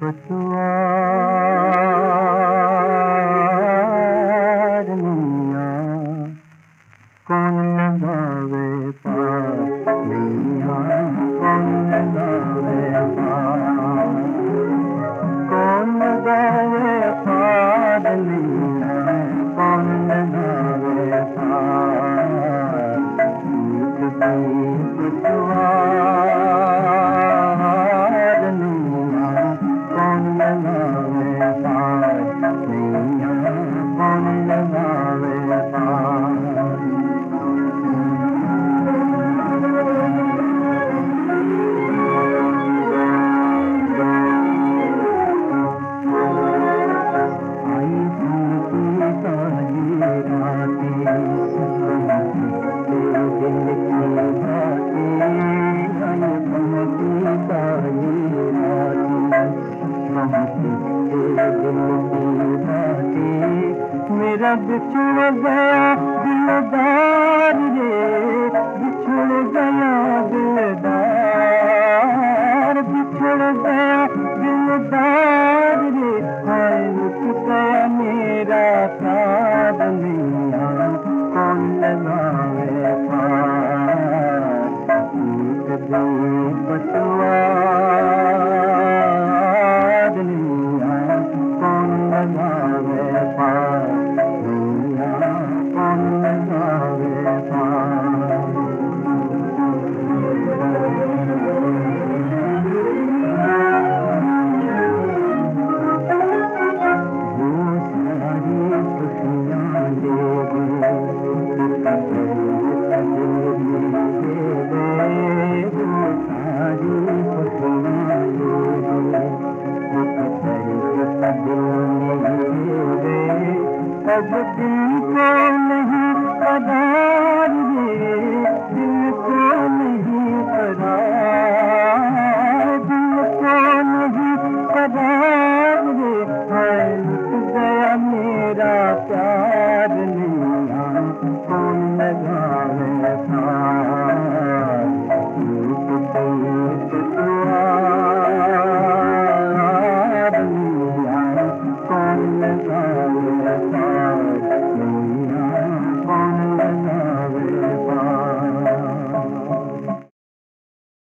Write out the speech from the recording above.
पशुआर नैया कौन लगावे पार नैया कौन लगावे पार कौन लगावे पार नैया कौन लगावे पार टूट गई पशुआर नैया कौन लगावे पार नैया कौन लगावे पार मेरा बिछुड़ गया दिलदार रे बिछुड़ गया दिलदार बिछुड़ गया दिलदार रे हाय रुक गया मेरा साथ नैया कौन लगावे पार टूट गई पशुआर नैया कौन लगावे पार नैया कौन लगावे पार वो सारी खुशियाँ ले गए वो सारी खुशियाँ ले गए अब दिल को नहीं